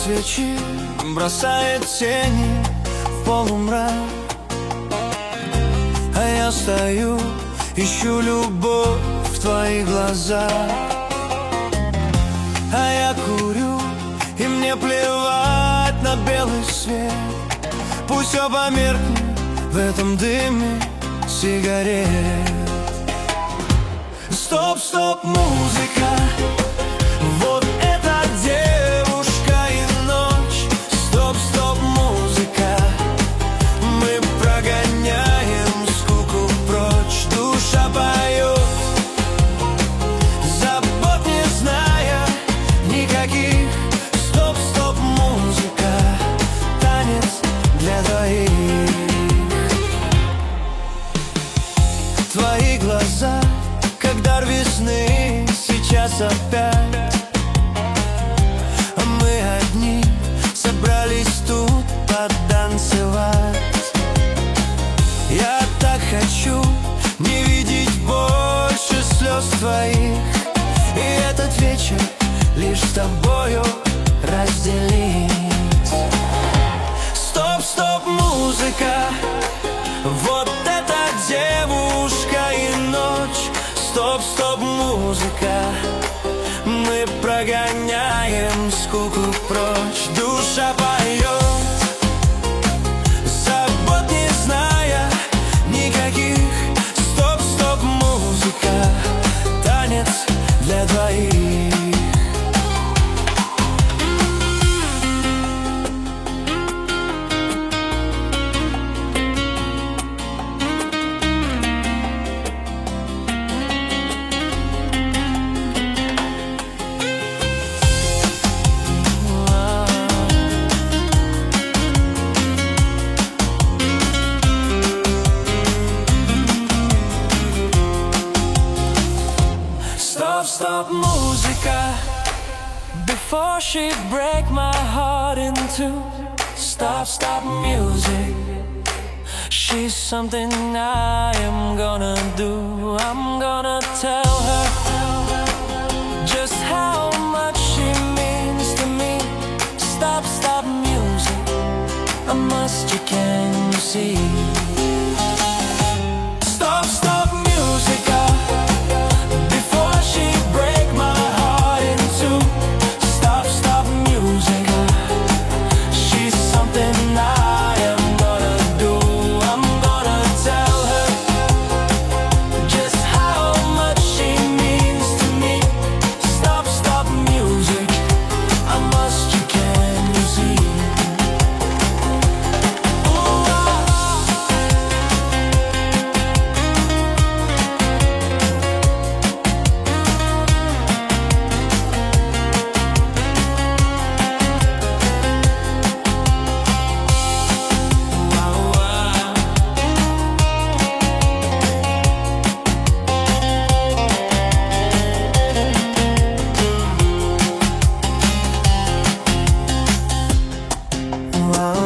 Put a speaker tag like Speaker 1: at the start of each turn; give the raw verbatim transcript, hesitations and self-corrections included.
Speaker 1: свечи бросает тени в полумрак, а я стою, ищу любовь в твоих глазах. А я курю, и мне плевать на белый свет. Пусть все померкнет в этом дыме сигарет. Стоп, стоп, музыка, вот эта девушка и ночь. Стоп, стоп, музыка, мы прогоняем скуку прочь. Душа поет, забот не зная никаких. Стоп, стоп, музыка, танец для двоих. Твои глаза, как дар весны, сейчас опять. А мы одни собрались тут потанцевать. Я так хочу не видеть больше слез твоих, и этот вечер лишь с тобою разделить. Стоп, стоп, музыка, вот эта девушка и ночь. Стоп, стоп, музыка, мы прогоняем скуку прочь. Душа поет, забот не зная никаких. Стоп, стоп, музыка, танец для двоих. Stop, stop, musica, before she break my heart in two. Stop, stop, music, she's something I am gonna do. I'm gonna tell her just how much she means to me. Stop, stop, music, I must, you can see. Stop, stop, musica, wow.